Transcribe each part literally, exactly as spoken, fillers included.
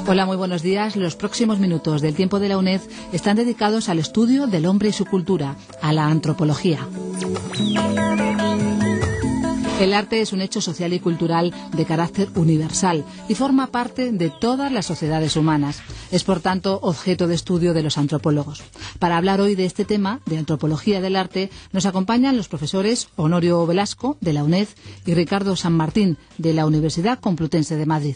Hola, muy buenos días. Los próximos minutos del Tiempo de la UNED están dedicados al estudio del hombre y su cultura, a la antropología. El arte es un hecho social y cultural de carácter universal y forma parte de todas las sociedades humanas. Es, por tanto, objeto de estudio de los antropólogos. Para hablar hoy de este tema, de antropología del arte, nos acompañan los profesores Honorio Velasco, de la UNED, y Ricardo San Martín, de la Universidad Complutense de Madrid.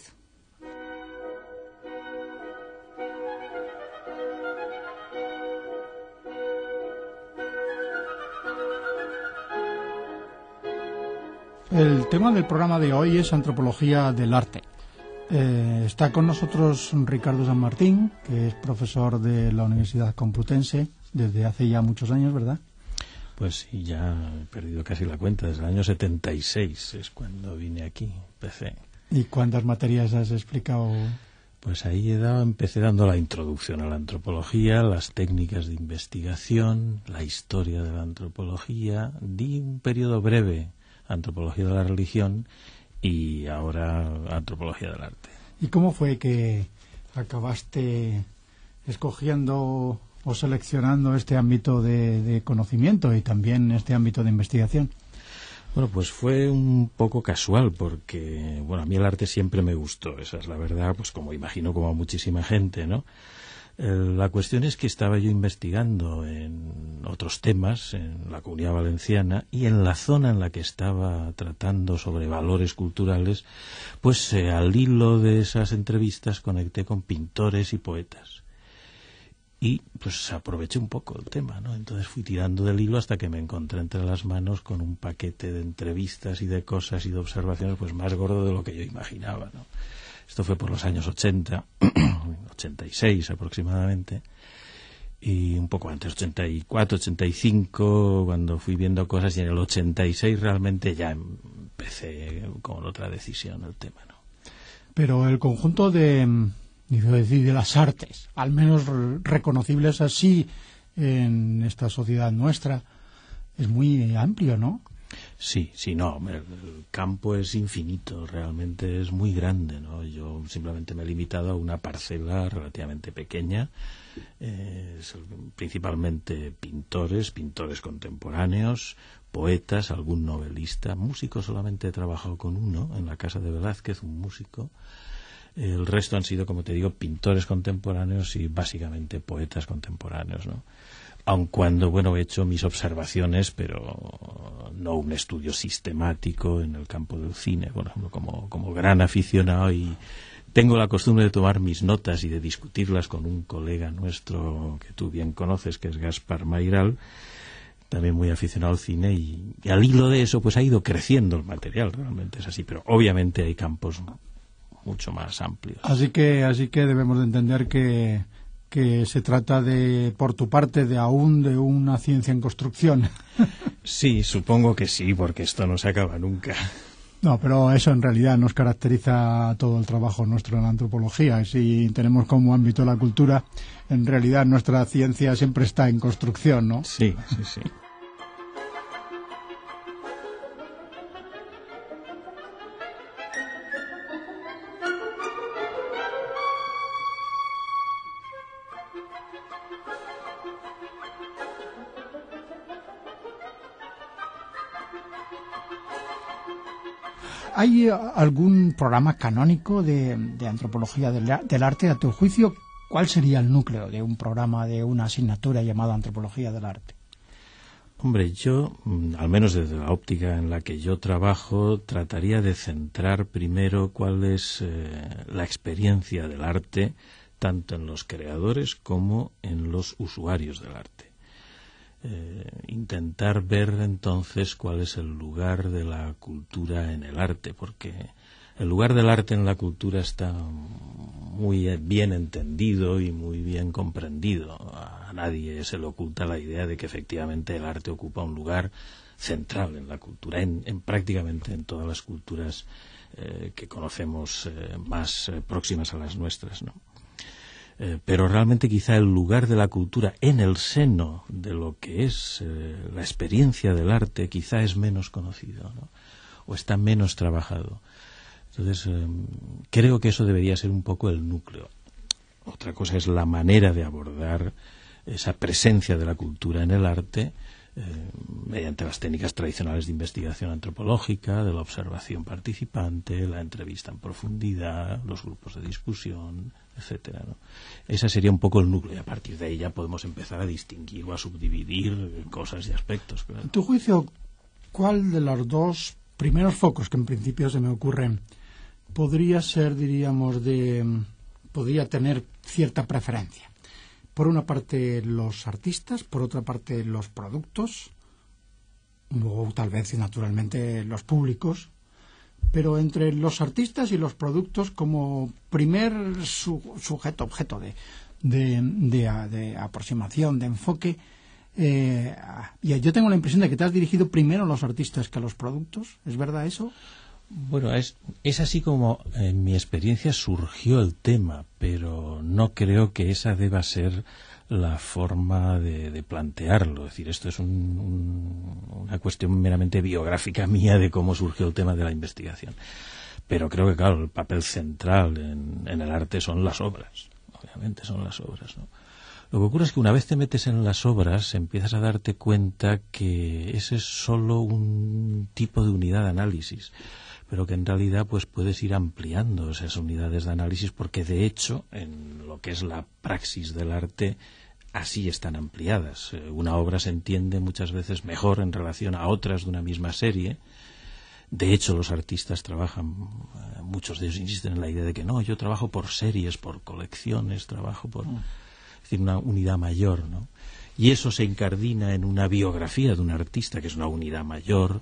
El tema del programa de hoy es antropología del arte. Eh, está con nosotros Ricardo San Martín, que es profesor de la Universidad Complutense desde hace ya muchos años, ¿verdad? Pues sí, ya he perdido casi la cuenta. Desde el año setenta y seis es cuando vine aquí, empecé. ¿Y cuántas materias has explicado? Pues ahí he dado, empecé dando la introducción a la antropología, las técnicas de investigación, la historia de la antropología. Di un periodo breve antropología de la religión y ahora antropología del arte. ¿Y cómo fue que acabaste escogiendo o seleccionando este ámbito de, de conocimiento y también este ámbito de investigación? Bueno, pues fue un poco casual porque, bueno, a mí el arte siempre me gustó, esa es la verdad, pues como imagino como a muchísima gente, ¿no? La cuestión es que estaba yo investigando en otros temas, en la Comunidad Valenciana, y en la zona en la que estaba tratando sobre valores culturales, pues eh, al hilo de esas entrevistas conecté con pintores y poetas. Y pues aproveché un poco el tema, ¿no? Entonces fui tirando del hilo hasta que me encontré entre las manos con un paquete de entrevistas y de cosas y de observaciones pues más gordo de lo que yo imaginaba, ¿no? Esto fue por los años ochenta, ochenta y seis aproximadamente, y un poco antes, ochenta y cuatro, ochenta y cinco, cuando fui viendo cosas, y en el ochenta y seis realmente ya empecé con otra decisión el tema, ¿no? Pero el conjunto de, de las artes, al menos reconocibles así en esta sociedad nuestra, es muy amplio, ¿no? Sí, sí, no, el campo es infinito, realmente es muy grande, ¿no? Yo simplemente me he limitado a una parcela relativamente pequeña, eh, principalmente pintores, pintores contemporáneos, poetas, algún novelista, músicos solamente he trabajado con uno, en la casa de Velázquez, un músico. El resto han sido, como te digo, pintores contemporáneos y básicamente poetas contemporáneos, ¿no? Aun cuando, bueno, he hecho mis observaciones, pero no un estudio sistemático en el campo del cine, por ejemplo, como, como gran aficionado, y tengo la costumbre de tomar mis notas y de discutirlas con un colega nuestro que tú bien conoces, que es Gaspar Mayral, también muy aficionado al cine, y, y al hilo de eso pues ha ido creciendo el material, realmente es así, pero obviamente hay campos mucho más amplios. Así que, así que debemos de entender que que se trata de, por tu parte, de aún de una ciencia en construcción. Sí, supongo que sí, porque esto no se acaba nunca. No, pero eso en realidad nos caracteriza todo el trabajo nuestro en la antropología. Y si tenemos como ámbito la cultura, en realidad nuestra ciencia siempre está en construcción, ¿no? Sí, sí, sí. ¿Hay algún programa canónico de, de antropología del, del arte? A tu juicio, ¿cuál sería el núcleo de un programa, de una asignatura llamada antropología del arte? Hombre, yo, al menos desde la óptica en la que yo trabajo, trataría de centrar primero cuál es eh, la experiencia del arte, tanto en los creadores como en los usuarios del arte. Eh, intentar ver entonces cuál es el lugar de la cultura en el arte, porque el lugar del arte en la cultura está muy bien entendido y muy bien comprendido. A nadie se le oculta la idea de que efectivamente el arte ocupa un lugar central en la cultura, en, en prácticamente en todas las culturas eh, que conocemos eh, más eh, próximas a las nuestras, ¿no? Eh, pero realmente quizá el lugar de la cultura en el seno de lo que es eh, la experiencia del arte quizá es menos conocido, ¿no? O está menos trabajado. Entonces, eh, creo que eso debería ser un poco el núcleo. Otra cosa es la manera de abordar esa presencia de la cultura en el arte eh, mediante las técnicas tradicionales de investigación antropológica, de la observación participante, la entrevista en profundidad, los grupos de discusión, etcétera, ¿no? Ese sería un poco el núcleo, y a partir de ahí ya podemos empezar a distinguir o a subdividir cosas y aspectos. Claro. En tu juicio, ¿cuál de los dos primeros focos que en principio se me ocurren podría ser, diríamos, de podría tener cierta preferencia? Por una parte los artistas, por otra parte los productos, o tal vez y naturalmente los públicos, pero entre los artistas y los productos como primer su, sujeto, objeto de, de, de, de aproximación, de enfoque. Eh, y yo tengo la impresión de que te has dirigido primero a los artistas que a los productos. ¿Es verdad eso? Bueno, es, es así como en mi experiencia surgió el tema, pero no creo que esa deba ser la forma de, de plantearlo. Es decir, esto es un, un, una cuestión meramente biográfica mía de cómo surgió el tema de la investigación. Pero creo que, claro, el papel central en, en el arte son las obras. Obviamente son las obras, ¿no? Lo que ocurre es que una vez te metes en las obras empiezas a darte cuenta que ese es solo un tipo de unidad de análisis, pero que en realidad pues puedes ir ampliando esas unidades de análisis, porque de hecho en lo que es la praxis del arte así están ampliadas. Una obra se entiende muchas veces mejor en relación a otras de una misma serie. De hecho los artistas trabajan, muchos de ellos insisten en la idea de que no, yo trabajo por series, por colecciones, trabajo por... Es decir, una unidad mayor, ¿no? Y eso se incardina en una biografía de un artista, que es una unidad mayor.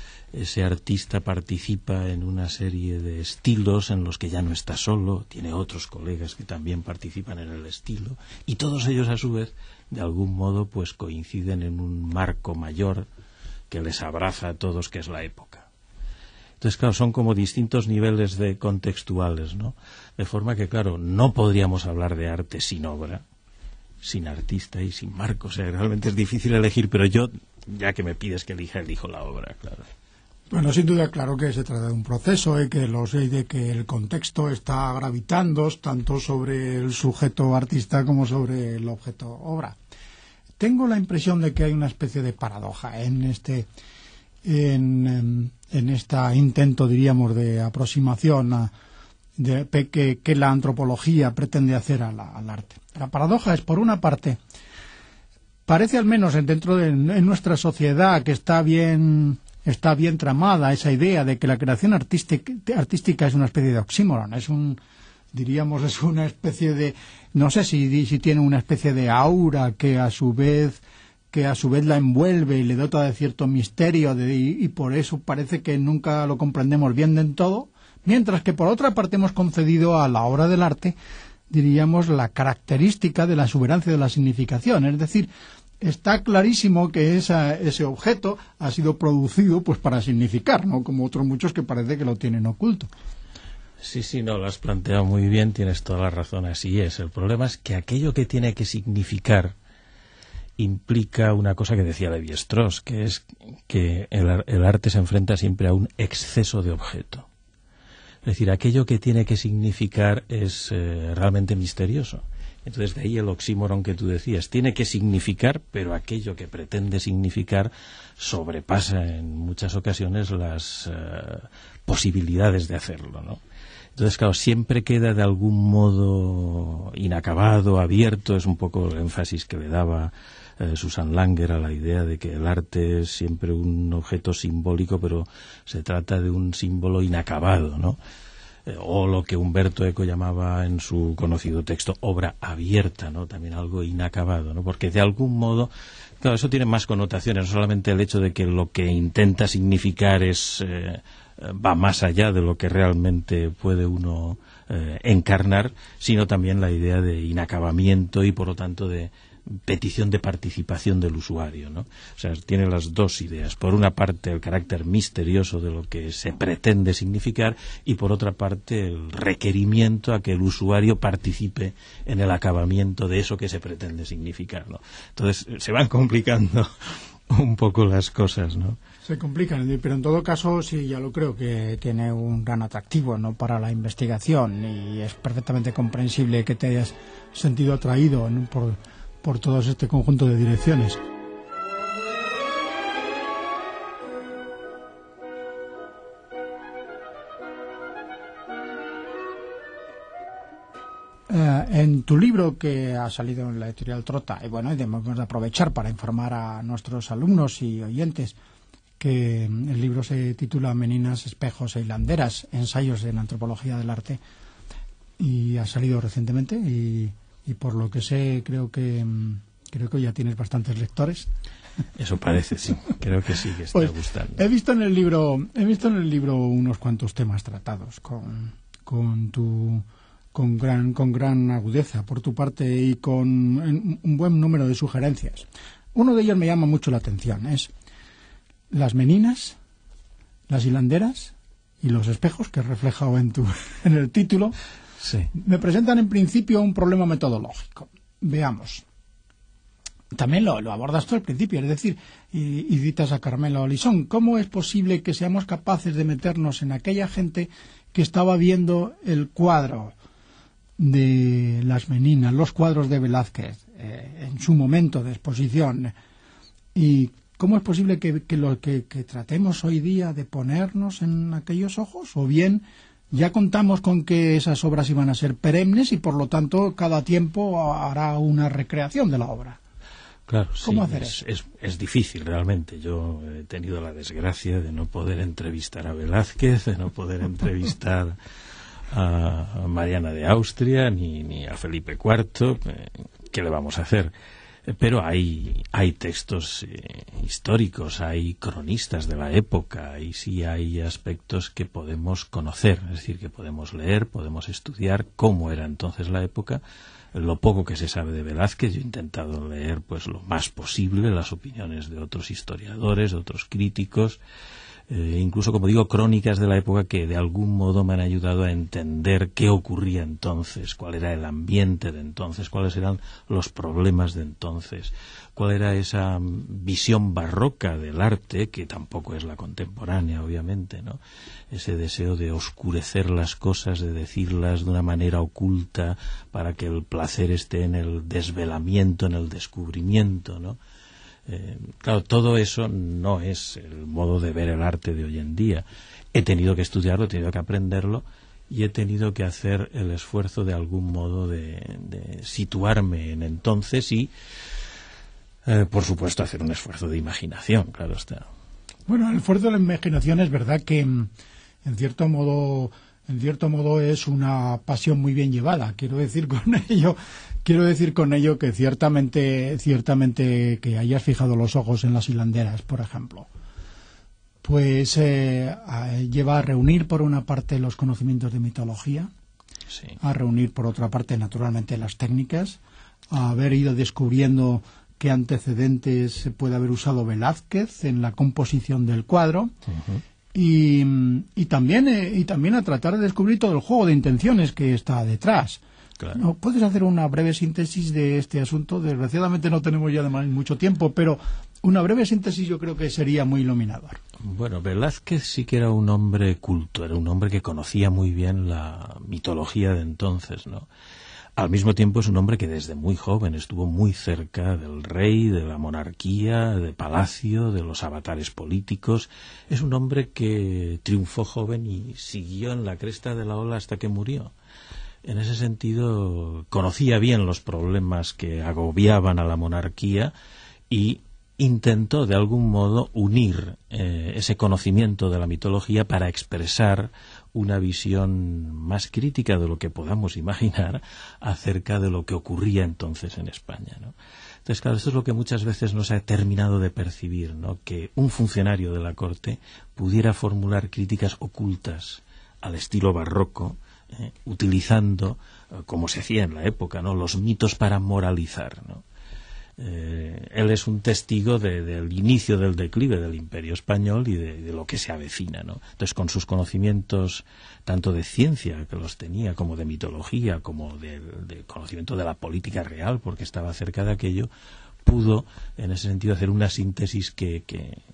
Ese artista participa en una serie de estilos en los que ya no está solo, tiene otros colegas que también participan en el estilo, y todos ellos a su vez, de algún modo, pues coinciden en un marco mayor que les abraza a todos, que es la época. Entonces, claro, son como distintos niveles de contextuales, ¿no? De forma que, claro, no podríamos hablar de arte sin obra, sin artista y sin marco. O sea, realmente es difícil elegir, pero yo, ya que me pides que elija, elijo la obra, claro. Bueno, sin duda, claro que se trata de un proceso y que, los, y de que el contexto está gravitando tanto sobre el sujeto artista como sobre el objeto obra. Tengo la impresión de que hay una especie de paradoja en este en, en este intento, diríamos, de aproximación a, de, que, que la antropología pretende hacer a la, al arte. La paradoja es, por una parte, parece al menos dentro de en nuestra sociedad que está bien está bien tramada esa idea de que la creación artística, artística es una especie de oxímoron, es un, diríamos, es una especie de, no sé si, si tiene una especie de aura que a su vez que a su vez la envuelve y le dota de cierto misterio de, y, y por eso parece que nunca lo comprendemos bien del todo, mientras que por otra parte hemos concedido a la obra del arte, diríamos, la característica de la exuberancia de la significación, es decir, está clarísimo que esa, ese objeto ha sido producido pues para significar, ¿no? Como otros muchos que parece que lo tienen oculto. Sí, sí, no, lo has planteado muy bien, tienes toda la razón, así es. El problema es que aquello que tiene que significar implica una cosa que decía Lévi-Strauss, que es que el, el arte se enfrenta siempre a un exceso de objeto. Es decir, aquello que tiene que significar es eh, realmente misterioso. Entonces, de ahí el oxímoron que tú decías. Tiene que significar, pero aquello que pretende significar sobrepasa en muchas ocasiones las uh, posibilidades de hacerlo, ¿no? Entonces, claro, siempre queda de algún modo inacabado, abierto. Es un poco el énfasis que le daba eh, Susan Langer a la idea de que el arte es siempre un objeto simbólico, pero se trata de un símbolo inacabado, ¿no? O lo que Umberto Eco llamaba en su conocido texto obra abierta, ¿no? También algo inacabado, ¿no? Porque de algún modo, claro, eso tiene más connotaciones, no solamente el hecho de que lo que intenta significar es eh, va más allá de lo que realmente puede uno eh, encarnar, sino también la idea de inacabamiento y por lo tanto de petición de participación del usuario, ¿no? O sea, tiene las dos ideas. Por una parte, el carácter misterioso de lo que se pretende significar y por otra parte, el requerimiento a que el usuario participe en el acabamiento de eso que se pretende significar, ¿no? Entonces, se van complicando un poco las cosas, ¿no? Se complican, pero en todo caso sí, ya lo creo que tiene un gran atractivo, ¿no?, para la investigación, y es perfectamente comprensible que te hayas sentido atraído, ¿no?, por, por todo este conjunto de direcciones. Uh, en tu libro, que ha salido en la editorial Trota, y bueno, y debemos aprovechar para informar a nuestros alumnos y oyentes que el libro se titula Meninas, espejos e hilanderas, ensayos en antropología del arte, y ha salido recientemente, y, y por lo que sé creo que creo que ya tienes bastantes lectores. Eso parece, sí. Creo que sí que está pues, gustando. He visto en el libro, he visto en el libro unos cuantos temas tratados con, con tu con gran con gran agudeza por tu parte, y con un buen número de sugerencias. Uno de ellos me llama mucho la atención, es las meninas, las hilanderas y los espejos, que he reflejado en tu en el título. Sí. Me presentan en principio un problema metodológico. Veamos. También lo, lo abordas tú al principio, es decir, y, y citas a Carmelo Lisón. ¿Cómo es posible que seamos capaces de meternos en aquella gente que estaba viendo el cuadro de las meninas, los cuadros de Velázquez, eh, en su momento de exposición? ¿Y cómo es posible que, que lo que, que tratemos hoy día de ponernos en aquellos ojos? ¿O bien ya contamos con que esas obras iban a ser perennes y por lo tanto cada tiempo hará una recreación de la obra? Claro, ¿Cómo sí, hacer es, eso? Es, es difícil realmente. Yo he tenido la desgracia de no poder entrevistar a Velázquez, de no poder entrevistar a Mariana de Austria ni, ni a Felipe cuarto. ¿Qué le vamos a hacer? Pero hay, hay textos eh, históricos, hay cronistas de la época, y sí hay aspectos que podemos conocer, es decir, que podemos leer, podemos estudiar cómo era entonces la época. Lo poco que se sabe de Velázquez, yo he intentado leer pues lo más posible las opiniones de otros historiadores, de otros críticos, eh, incluso, como digo, crónicas de la época que de algún modo me han ayudado a entender qué ocurría entonces, cuál era el ambiente de entonces, cuáles eran los problemas de entonces, cuál era esa visión barroca del arte, que tampoco es la contemporánea, obviamente, ¿no? Ese deseo de oscurecer las cosas, de decirlas de una manera oculta para que el placer esté en el desvelamiento, en el descubrimiento, ¿no? Eh, claro, todo eso no es el modo de ver el arte de hoy en día. He tenido que estudiarlo, he tenido que aprenderlo, y he tenido que hacer el esfuerzo de algún modo de, de situarme en entonces y, eh, por supuesto, hacer un esfuerzo de imaginación, claro está. Bueno, el esfuerzo de la imaginación es verdad que, en cierto modo, en cierto modo es una pasión muy bien llevada. Quiero decir con ello, quiero decir con ello que ciertamente, ciertamente que hayas fijado los ojos en las hilanderas, por ejemplo, pues eh, a, lleva a reunir por una parte los conocimientos de mitología, sí, a reunir por otra parte naturalmente las técnicas, a haber ido descubriendo qué antecedentes puede haber usado Velázquez en la composición del cuadro. Uh-huh. Y, y también eh, y también a tratar de descubrir todo el juego de intenciones que está detrás. Claro. ¿No? ¿Puedes hacer una breve síntesis de este asunto? Desgraciadamente no tenemos ya además mucho tiempo, pero una breve síntesis yo creo que sería muy iluminador. Bueno, Velázquez sí que era un hombre culto, era un hombre que conocía muy bien la mitología de entonces, ¿no? Al mismo tiempo es un hombre que desde muy joven estuvo muy cerca del rey, de la monarquía, de Palacio, de los avatares políticos. Es un hombre que triunfó joven y siguió en la cresta de la ola hasta que murió. En ese sentido, conocía bien los problemas que agobiaban a la monarquía y intentó de algún modo unir eh, ese conocimiento de la mitología para expresar una visión más crítica de lo que podamos imaginar acerca de lo que ocurría entonces en España, ¿no? Entonces, claro, esto es lo que muchas veces no se ha terminado de percibir, ¿no? Que un funcionario de la corte pudiera formular críticas ocultas al estilo barroco, eh, utilizando, eh, como se hacía en la época, ¿no?, los mitos para moralizar, ¿no? Eh, él es un testigo de, del inicio del declive del Imperio Español y de, de lo que se avecina, ¿no? Entonces, con sus conocimientos tanto de ciencia, que los tenía, como de mitología, como de, de conocimiento de la política real, porque estaba cerca de aquello, pudo, en ese sentido, hacer una síntesis que, que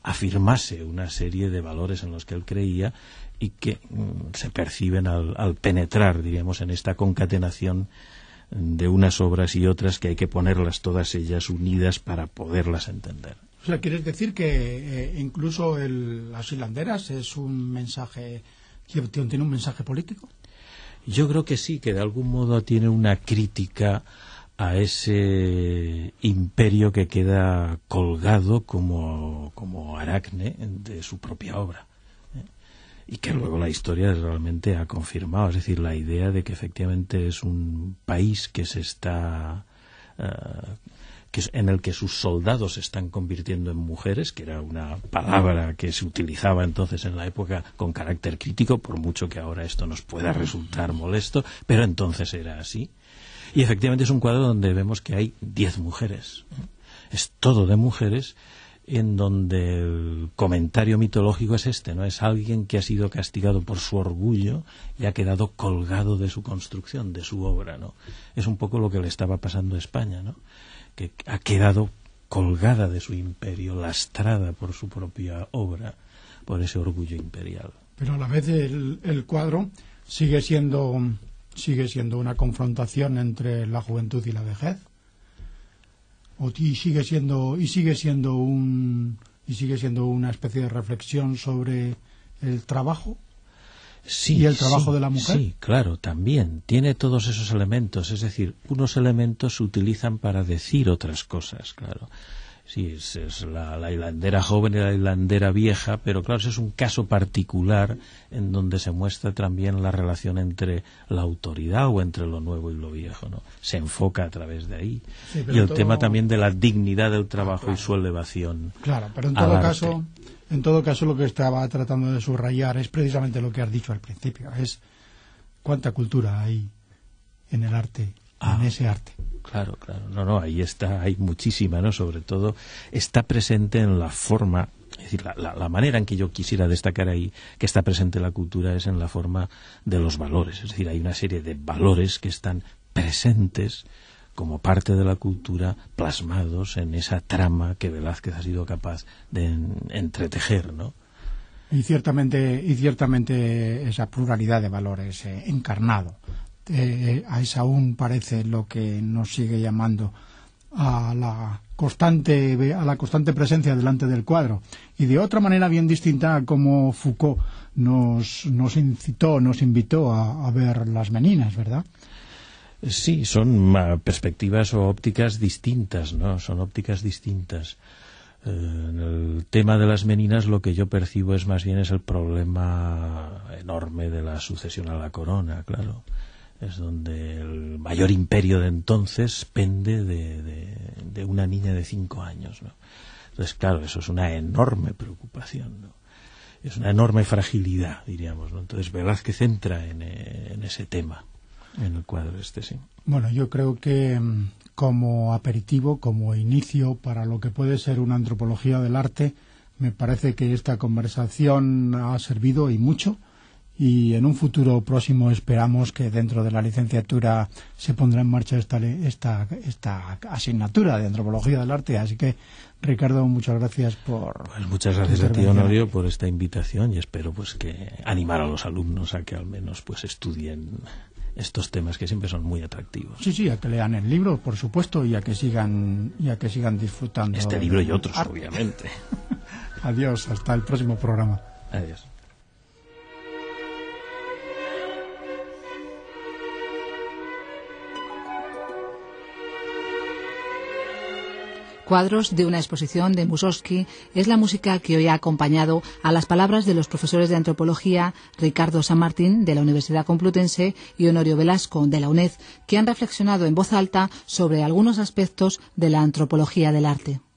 afirmase una serie de valores en los que él creía y que mm, se perciben al, al penetrar, diríamos, en esta concatenación de unas obras y otras que hay que ponerlas todas ellas unidas para poderlas entender. O sea, ¿quieres decir que eh, incluso el, las hilanderas es un mensaje, tiene un mensaje político? Yo creo que sí, que de algún modo tiene una crítica a ese imperio que queda colgado como, como aracne de su propia obra, ¿eh? Y que luego la historia realmente ha confirmado, es decir, la idea de que efectivamente es un país que se está uh, que es, en el que sus soldados se están convirtiendo en mujeres, que era una palabra que se utilizaba entonces en la época con carácter crítico, por mucho que ahora esto nos pueda resultar molesto, pero entonces era así. Y efectivamente es un cuadro donde vemos que hay diez mujeres. Es todo de mujeres, en donde el comentario mitológico es este, ¿no? Es alguien que ha sido castigado por su orgullo y ha quedado colgado de su construcción, de su obra, ¿no? Es un poco lo que le estaba pasando a España, ¿no? Que ha quedado colgada de su imperio, lastrada por su propia obra, por ese orgullo imperial. Pero a la vez el, el cuadro sigue siendo sigue siendo una confrontación entre la juventud y la vejez, o y sigue siendo y sigue siendo un y sigue siendo una especie de reflexión sobre el trabajo. Sí, y el trabajo sí, de la mujer. Sí, claro, también tiene todos esos elementos, es decir, unos elementos se utilizan para decir otras cosas, claro. Sí, es, es la, la hilandera joven y la hilandera vieja, pero claro, ese es un caso particular en donde se muestra también la relación entre la autoridad o entre lo nuevo y lo viejo, ¿no? Se enfoca a través de ahí. Sí, y el todo... tema también de la dignidad del trabajo, ah, claro, y su elevación. Claro, pero en todo caso, en todo caso lo que estaba tratando de subrayar es precisamente lo que has dicho al principio, es cuánta cultura hay en el arte, ah, en ese arte. Claro, claro, no, no, ahí está, hay muchísima, ¿no? Sobre todo está presente en la forma, es decir, la, la, la manera en que yo quisiera destacar ahí que está presente la cultura es en la forma de los valores, es decir, hay una serie de valores que están presentes como parte de la cultura, plasmados en esa trama que Velázquez ha sido capaz de en, entretejer, ¿no? Y ciertamente, y ciertamente esa pluralidad de valores eh, encarnado. Eh, es aún parece lo que nos sigue llamando a la constante a la constante presencia delante del cuadro, y de otra manera bien distinta a como Foucault nos, nos incitó, nos invitó a, a ver las meninas, ¿verdad? Sí, son uh, perspectivas o ópticas distintas, ¿no? Son ópticas distintas. Eh, en el tema de las meninas lo que yo percibo es más bien es el problema enorme de la sucesión a la corona, claro. Es donde el mayor imperio de entonces pende de, de, de una niña de cinco años, ¿no? Entonces, claro, eso es una enorme preocupación, ¿no? Es una enorme fragilidad, diríamos, ¿no? Entonces Velázquez entra en, en ese tema, en el cuadro este, sí. Bueno, yo creo que como aperitivo, como inicio para lo que puede ser una antropología del arte, me parece que esta conversación ha servido y mucho. Y en un futuro próximo esperamos que dentro de la licenciatura se pondrá en marcha esta, esta, esta asignatura de antropología del arte. Así que, Ricardo, muchas gracias por... Pues muchas gracias a ti, Honorio, por esta invitación, y espero pues que animar a los alumnos a que al menos pues estudien estos temas que siempre son muy atractivos. Sí, sí, a que lean el libro, por supuesto, y a que sigan, y a que sigan disfrutando. Este libro y otros, arte. Obviamente. Adiós, hasta el próximo programa. Adiós. Cuadros de una exposición de Mussorgsky es la música que hoy ha acompañado a las palabras de los profesores de antropología Ricardo San Martín, de la Universidad Complutense, y Honorio Velasco, de la UNED, que han reflexionado en voz alta sobre algunos aspectos de la antropología del arte.